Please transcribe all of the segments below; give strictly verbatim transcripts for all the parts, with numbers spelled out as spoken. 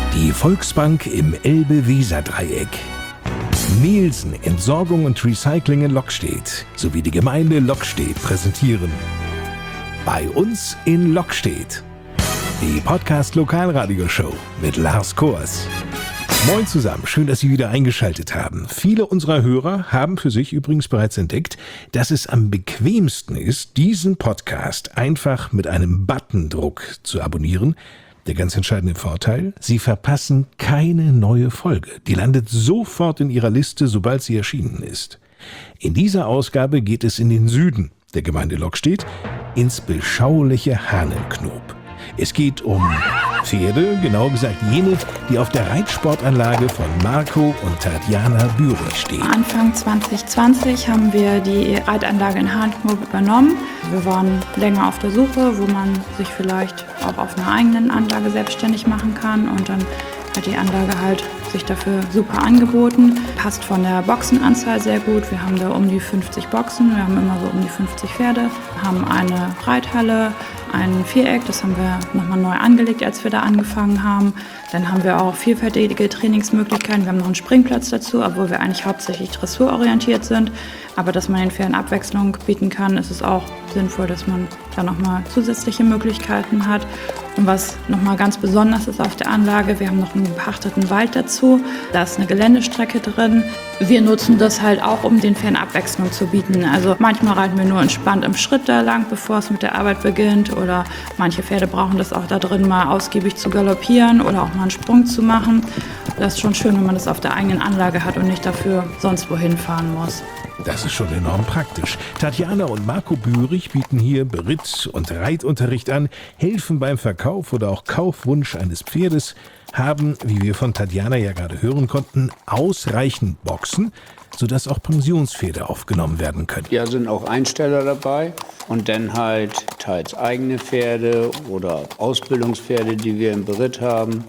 Die Volksbank im Elbe-Weser-Dreieck. Nielsen Entsorgung und Recycling in Lockstedt sowie die Gemeinde Lockstedt präsentieren Bei uns in Lockstedt, die Podcast-Lokalradioshow mit Lars Kors. Moin zusammen, schön, dass Sie wieder eingeschaltet haben. Viele unserer Hörer haben für sich übrigens bereits entdeckt, dass es am bequemsten ist, diesen Podcast einfach mit einem Buttondruck zu abonnieren. Der ganz entscheidende Vorteil, Sie verpassen keine neue Folge. Die landet sofort in Ihrer Liste, sobald sie erschienen ist. In dieser Ausgabe geht es in den Süden der Gemeinde Lockstedt, ins beschauliche Hahnenknob. Es geht um Pferde, genauer gesagt jene, die auf der Reitsportanlage von Marco und Tatjana Bührig stehen. Anfang zwanzig zwanzig haben wir die Reitanlage in Hahnenknob übernommen. Wir waren länger auf der Suche, wo man sich vielleicht auch auf einer eigenen Anlage selbstständig machen kann, und dann hat die Anlage halt sich dafür super angeboten. Passt von der Boxenanzahl sehr gut. Wir haben da um die fünfzig Boxen, wir haben immer so um die fünfzig Pferde, haben eine Reithalle, ein Viereck, das haben wir nochmal neu angelegt, als wir da angefangen haben. Dann haben wir auch vielfältige Trainingsmöglichkeiten. Wir haben noch einen Springplatz dazu, obwohl wir eigentlich hauptsächlich dressurorientiert sind. Aber dass man den Pferden Abwechslung bieten kann, ist es auch sinnvoll, dass man da nochmal zusätzliche Möglichkeiten hat. Und was nochmal ganz besonders ist auf der Anlage, wir haben noch einen bepachteten Wald dazu. Da ist eine Geländestrecke drin. Wir nutzen das halt auch, um den Pferden Abwechslung zu bieten. Also manchmal reiten wir nur entspannt im Schritt da lang, bevor es mit der Arbeit beginnt. Oder manche Pferde brauchen das auch da drin mal ausgiebig zu galoppieren oder auch mal einen Sprung zu machen. Das ist schon schön, wenn man das auf der eigenen Anlage hat und nicht dafür sonst wohin fahren muss. Das ist schon enorm praktisch. Tatjana und Marco Bührig bieten hier Beritt- und Reitunterricht an, helfen beim Verkauf oder auch Kaufwunsch eines Pferdes, haben, wie wir von Tatjana ja gerade hören konnten, ausreichend Boxen, sodass auch Pensionspferde aufgenommen werden können. Ja, sind auch Einsteller dabei und dann halt teils eigene Pferde oder Ausbildungspferde, die wir im Beritt haben.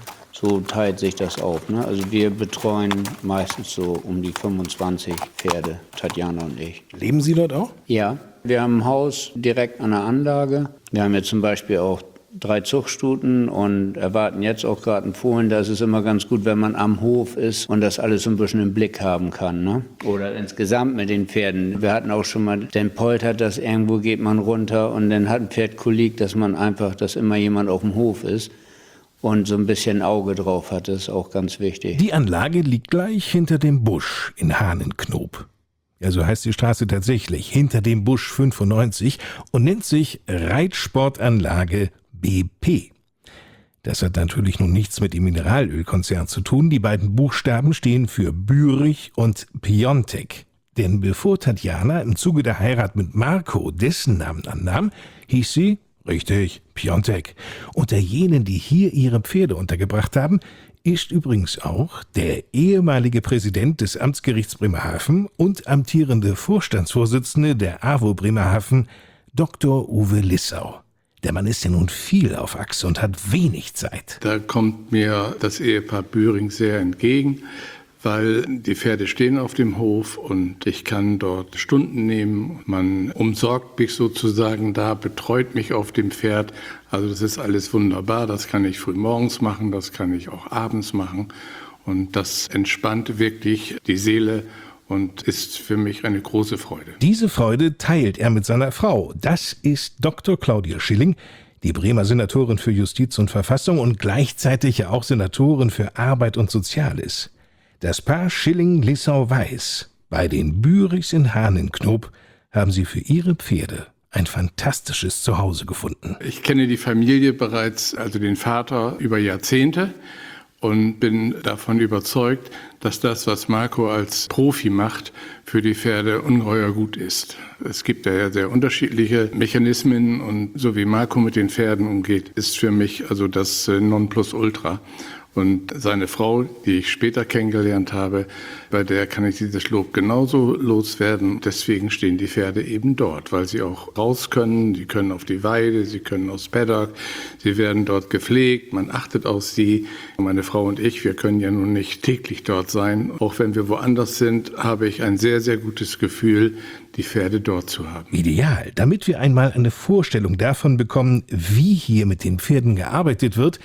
So teilt sich das auf, ne? Also wir betreuen meistens so um die fünfundzwanzig Pferde, Tatjana und ich. Leben Sie dort auch? Ja, wir haben ein Haus direkt an der Anlage. Wir haben jetzt zum Beispiel auch drei Zuchtstuten und erwarten jetzt auch gerade einen Fohlen. Da ist es immer ganz gut, wenn man am Hof ist und das alles so ein bisschen im Blick haben kann, ne? Oder insgesamt mit den Pferden. Wir hatten auch schon mal den Polter, dass irgendwo geht man runter und dann hat ein Pferd Kolik, dass man einfach, dass immer jemand auf dem Hof ist und so ein bisschen Auge drauf hat, das ist auch ganz wichtig. Die Anlage liegt gleich hinter dem Busch in Hahnenknob. Ja, so heißt die Straße tatsächlich, hinter dem Busch fünfundneunzig, und nennt sich Reitsportanlage B P. Das hat natürlich nun nichts mit dem Mineralölkonzern zu tun. Die beiden Buchstaben stehen für Bührig und Piontek. Denn bevor Tatjana im Zuge der Heirat mit Marco dessen Namen annahm, hieß sie, richtig, Piontek. Unter jenen, die hier ihre Pferde untergebracht haben, ist übrigens auch der ehemalige Präsident des Amtsgerichts Bremerhaven und amtierende Vorstandsvorsitzende der A W O Bremerhaven, Doktor Uwe Lissau. Der Mann ist ja nun viel auf Achse und hat wenig Zeit. Da kommt mir das Ehepaar Bühring sehr entgegen, weil die Pferde stehen auf dem Hof und ich kann dort Stunden nehmen. Man umsorgt mich sozusagen da, betreut mich auf dem Pferd. Also das ist alles wunderbar. Das kann ich früh morgens machen, das kann ich auch abends machen. Und das entspannt wirklich die Seele und ist für mich eine große Freude. Diese Freude teilt er mit seiner Frau. Das ist Doktor Claudia Schilling, die Bremer Senatorin für Justiz und Verfassung und gleichzeitig ja auch Senatorin für Arbeit und Soziales. Das Paar Schilling-Lissau-Weiß bei den Bührigs in Hahnenknob haben sie für ihre Pferde ein fantastisches Zuhause gefunden. Ich kenne die Familie bereits, also den Vater, über Jahrzehnte und bin davon überzeugt, dass das, was Marco als Profi macht, für die Pferde ungeheuer gut ist. Es gibt ja sehr unterschiedliche Mechanismen und so wie Marco mit den Pferden umgeht, ist für mich also das Nonplusultra. Und seine Frau, die ich später kennengelernt habe, bei der kann ich dieses Lob genauso loswerden. Deswegen stehen die Pferde eben dort, weil sie auch raus können. Sie können auf die Weide, sie können aufs Paddock. Sie werden dort gepflegt, man achtet auf sie. Meine Frau und ich, wir können ja nun nicht täglich dort sein. Auch wenn wir woanders sind, habe ich ein sehr, sehr gutes Gefühl, die Pferde dort zu haben. Ideal, damit wir einmal eine Vorstellung davon bekommen, wie hier mit den Pferden gearbeitet wird,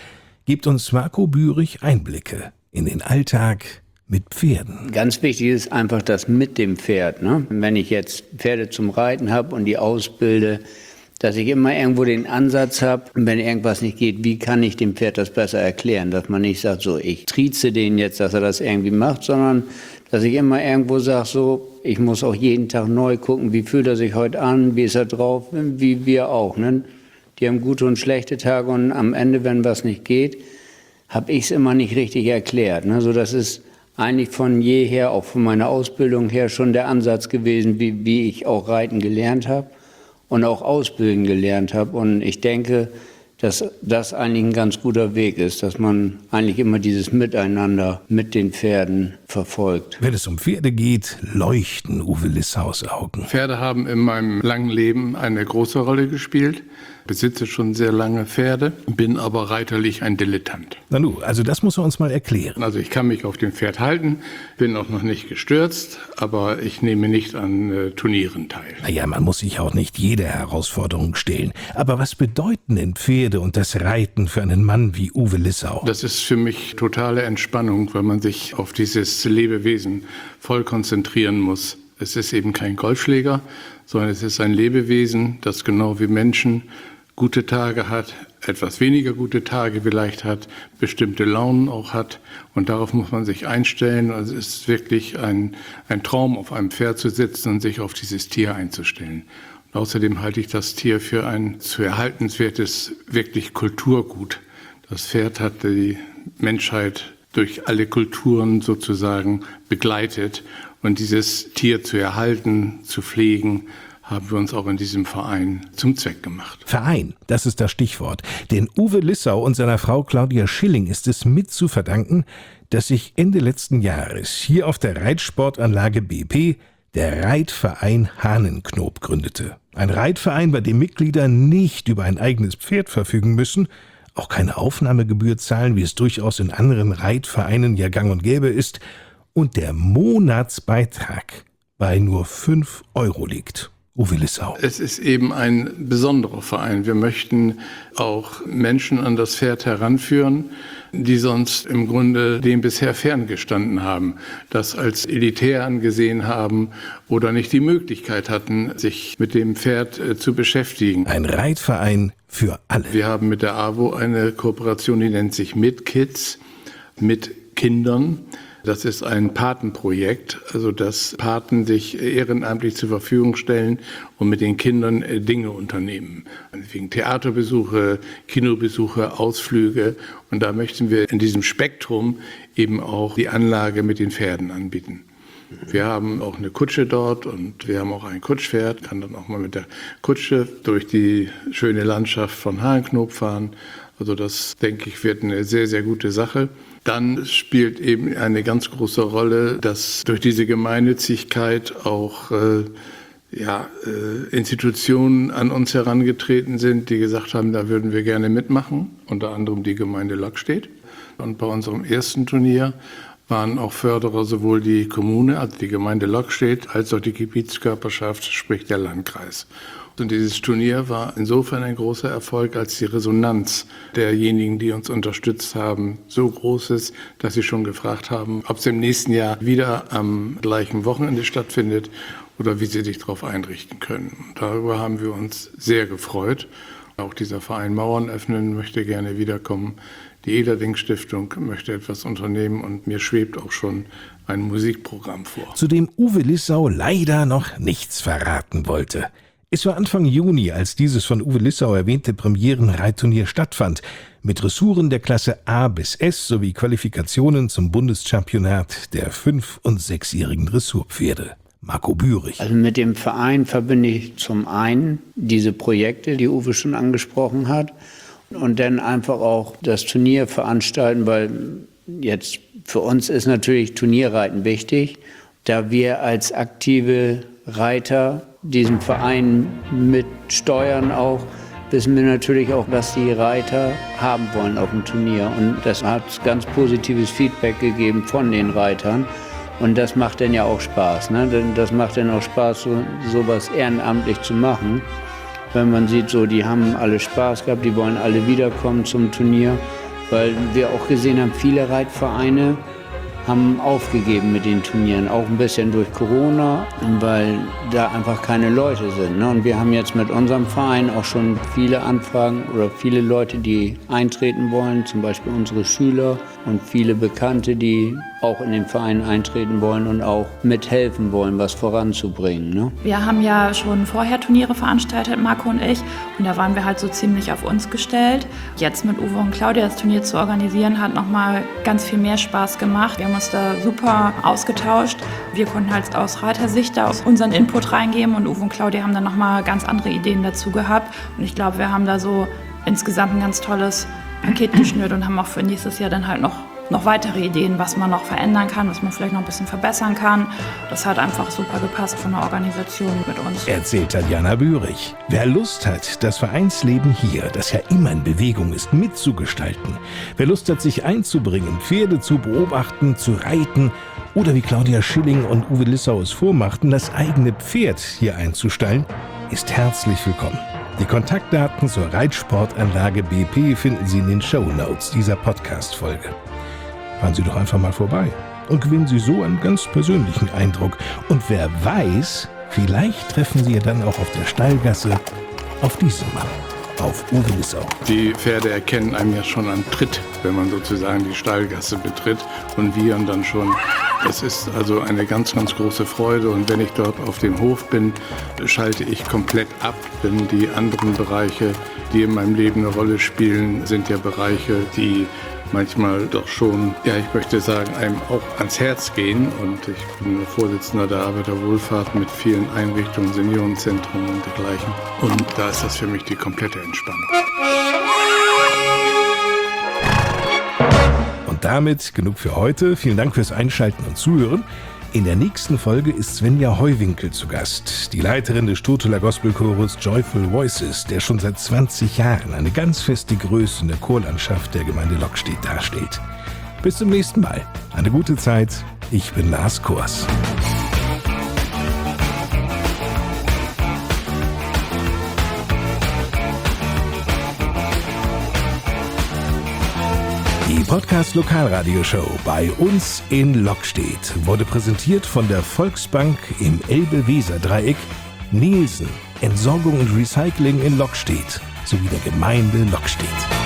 gibt uns Marco Bührig Einblicke in den Alltag mit Pferden. Ganz wichtig ist einfach das mit dem Pferd. Ne? Wenn ich jetzt Pferde zum Reiten habe und die ausbilde, dass ich immer irgendwo den Ansatz habe, wenn irgendwas nicht geht, wie kann ich dem Pferd das besser erklären? Dass man nicht sagt, so ich trieze den jetzt, dass er das irgendwie macht, sondern dass ich immer irgendwo sage, so ich muss auch jeden Tag neu gucken, wie fühlt er sich heute an, wie ist er drauf, wie wir auch. Ne? Die haben gute und schlechte Tage und am Ende, wenn was nicht geht, habe ich es immer nicht richtig erklärt. Ne? So, das ist eigentlich von jeher, auch von meiner Ausbildung her schon der Ansatz gewesen, wie, wie ich auch reiten gelernt habe und auch ausbilden gelernt habe. Und ich denke, dass das eigentlich ein ganz guter Weg ist, dass man eigentlich immer dieses Miteinander mit den Pferden verfolgt. Wenn es um Pferde geht, leuchten Uwe Lissaus Augen. Pferde haben in meinem langen Leben eine große Rolle gespielt. Besitze schon sehr lange Pferde, bin aber reiterlich ein Dilettant. Nanu, also das muss er uns mal erklären. Also ich kann mich auf dem Pferd halten, bin auch noch nicht gestürzt, aber ich nehme nicht an äh, Turnieren teil. Naja, man muss sich auch nicht jeder Herausforderung stellen. Aber was bedeuten denn Pferde und das Reiten für einen Mann wie Uwe Lissau? Das ist für mich totale Entspannung, weil man sich auf dieses Lebewesen voll konzentrieren muss. Es ist eben kein Golfschläger, sondern es ist ein Lebewesen, das genau wie Menschen gute Tage hat, etwas weniger gute Tage vielleicht hat, bestimmte Launen auch hat. Und darauf muss man sich einstellen. Also es ist wirklich ein, ein Traum, auf einem Pferd zu sitzen und sich auf dieses Tier einzustellen. Und außerdem halte ich das Tier für ein zu erhaltenswertes, wirklich Kulturgut. Das Pferd hat die Menschheit durch alle Kulturen sozusagen begleitet. Und dieses Tier zu erhalten, zu pflegen, haben wir uns auch in diesem Verein zum Zweck gemacht. Verein, das ist das Stichwort. Denn Uwe Lissau und seiner Frau Claudia Schilling ist es mit zu verdanken, dass sich Ende letzten Jahres hier auf der Reitsportanlage B P der Reitverein Hahnenknob gründete. Ein Reitverein, bei dem Mitglieder nicht über ein eigenes Pferd verfügen müssen, auch keine Aufnahmegebühr zahlen, wie es durchaus in anderen Reitvereinen ja gang und gäbe ist, und der Monatsbeitrag bei nur fünf Euro liegt. Uwe Lissau. Es ist eben ein besonderer Verein. Wir möchten auch Menschen an das Pferd heranführen, die sonst im Grunde dem bisher ferngestanden haben, das als elitär angesehen haben oder nicht die Möglichkeit hatten, sich mit dem Pferd äh, zu beschäftigen. Ein Reitverein für alle. Wir haben mit der A W O eine Kooperation, die nennt sich Mit Kids, mit Kindern. Das ist ein Patenprojekt, also dass Paten sich ehrenamtlich zur Verfügung stellen und mit den Kindern Dinge unternehmen. Wegen Theaterbesuche, Kinobesuche, Ausflüge. Und da möchten wir in diesem Spektrum eben auch die Anlage mit den Pferden anbieten. Wir haben auch eine Kutsche dort und wir haben auch ein Kutschpferd, kann dann auch mal mit der Kutsche durch die schöne Landschaft von Hahnenknob fahren. Also das, denke ich, wird eine sehr, sehr gute Sache. Dann spielt eben eine ganz große Rolle, dass durch diese Gemeinnützigkeit auch äh, ja, äh, Institutionen an uns herangetreten sind, die gesagt haben, da würden wir gerne mitmachen, unter anderem die Gemeinde Lockstedt. Und bei unserem ersten Turnier waren auch Förderer sowohl die Kommune, also die Gemeinde Lockstedt, als auch die Gebietskörperschaft, sprich der Landkreis. Und dieses Turnier war insofern ein großer Erfolg, als die Resonanz derjenigen, die uns unterstützt haben, so groß ist, dass sie schon gefragt haben, ob es im nächsten Jahr wieder am gleichen Wochenende stattfindet oder wie sie sich darauf einrichten können. Und darüber haben wir uns sehr gefreut. Auch dieser Verein Mauern öffnen möchte gerne wiederkommen. Die Ederding-Stiftung möchte etwas unternehmen und mir schwebt auch schon ein Musikprogramm vor. Zu dem Uwe Lissau leider noch nichts verraten wollte. Es war Anfang Juni, als dieses von Uwe Lissau erwähnte Premierenreitturnier stattfand, mit Dressuren der Klasse A bis S sowie Qualifikationen zum Bundeschampionat der fünf- und sechsjährigen Dressurpferde. Marco Bührig. Also mit dem Verein verbinde ich zum einen diese Projekte, die Uwe schon angesprochen hat, und dann einfach auch das Turnier veranstalten, weil jetzt für uns ist natürlich Turnierreiten wichtig, da wir als aktive Reiter diesen Verein mit steuern auch, wissen wir natürlich auch, was die Reiter haben wollen auf dem Turnier. Und das hat ganz positives Feedback gegeben von den Reitern. Und das macht dann ja auch Spaß. Ne? Denn das macht dann auch Spaß, so sowas ehrenamtlich zu machen. Wenn man sieht, so die haben alle Spaß gehabt, die wollen alle wiederkommen zum Turnier. weil wir auch gesehen haben, viele Reitvereine haben aufgegeben mit den Turnieren, auch ein bisschen durch Corona, weil da einfach keine Leute sind. Ne? Und wir haben jetzt mit unserem Verein auch schon viele Anfragen oder viele Leute, die eintreten wollen, zum Beispiel unsere Schüler und viele Bekannte, die auch in den Verein eintreten wollen und auch mithelfen wollen, was voranzubringen. Ne? Wir haben ja schon vorher Turniere veranstaltet, Marco und ich, und da waren wir halt so ziemlich auf uns gestellt. Jetzt mit Uwe und Claudia das Turnier zu organisieren, hat nochmal ganz viel mehr Spaß gemacht. Wir haben uns da super ausgetauscht. Wir konnten halt aus Reitersicht da unseren Input reingeben und Uwe und Claudia haben dann nochmal ganz andere Ideen dazu gehabt. Und ich glaube, wir haben da so insgesamt ein ganz tolles Paket geschnürt und haben auch für nächstes Jahr dann halt noch noch weitere Ideen, was man noch verändern kann, was man vielleicht noch ein bisschen verbessern kann. Das hat einfach super gepasst von der Organisation mit uns. Erzählt Tatjana Bührig. Wer Lust hat, das Vereinsleben hier, das ja immer in Bewegung ist, mitzugestalten, wer Lust hat, sich einzubringen, Pferde zu beobachten, zu reiten oder wie Claudia Schilling und Uwe Lissau es vormachten, das eigene Pferd hier einzustellen, ist herzlich willkommen. Die Kontaktdaten zur Reitsportanlage B P finden Sie in den Shownotes dieser Podcast-Folge. Fahren Sie doch einfach mal vorbei und gewinnen Sie so einen ganz persönlichen Eindruck. Und wer weiß, vielleicht treffen Sie ja dann auch auf der Stallgasse auf diesen Mann, auf Uwe Lissau. Die Pferde erkennen einem ja schon am Tritt, wenn man sozusagen die Stallgasse betritt und wiehern dann schon. Das ist also eine ganz, ganz große Freude und wenn ich dort auf dem Hof bin, schalte ich komplett ab, denn die anderen Bereiche, die in meinem Leben eine Rolle spielen, sind ja Bereiche, die manchmal doch schon, ja, ich möchte sagen, einem auch ans Herz gehen. Und ich bin Vorsitzender der Arbeiterwohlfahrt mit vielen Einrichtungen, Seniorenzentren und dergleichen. Und da ist das für mich die komplette Entspannung. Und damit genug für heute. Vielen Dank fürs Einschalten und Zuhören. In der nächsten Folge ist Svenja Heuwinkel zu Gast, die Leiterin des Stoteler Gospelchores Joyful Voices, der schon seit zwanzig Jahren eine ganz feste Größe in der Chorlandschaft der Gemeinde Lockstedt darstellt. Bis zum nächsten Mal. Eine gute Zeit. Ich bin Lars Kors. Die Podcast-Lokalradioshow bei uns in Lockstedt wurde präsentiert von der Volksbank im Elbe-Weser-Dreieck, Nielsen, Entsorgung und Recycling in Lockstedt sowie der Gemeinde Lockstedt.